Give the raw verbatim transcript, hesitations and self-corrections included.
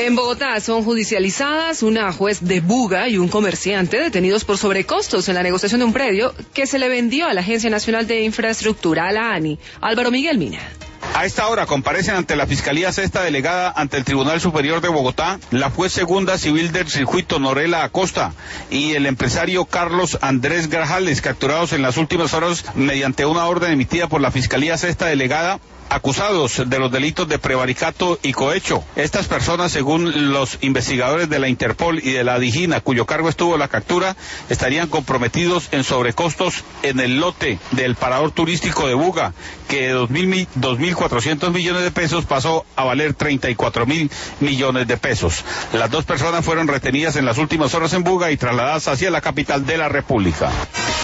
En Bogotá son judicializadas una juez de Buga y un comerciante detenidos por sobrecostos en la negociación de un predio que se le vendió a la Agencia Nacional de Infraestructura, a la ANI. Álvaro Miguel Mina. A esta hora comparecen ante la Fiscalía Sexta Delegada ante el Tribunal Superior de Bogotá la juez segunda civil del circuito Norela Acosta y el empresario Carlos Andrés Grajales, capturados en las últimas horas mediante una orden emitida por la Fiscalía Sexta Delegada, acusados de los delitos de prevaricato y cohecho. Estas personas, según los investigadores de la Interpol y de la DIGIN, cuyo cargo estuvo la captura, estarían comprometidos en sobrecostos en el lote del parador turístico de Buga, que de dos mil cuatrocientos millones de pesos pasó a valer treinta y cuatro mil millones de pesos. Las dos personas fueron retenidas en las últimas horas en Buga y trasladadas hacia la capital de la República.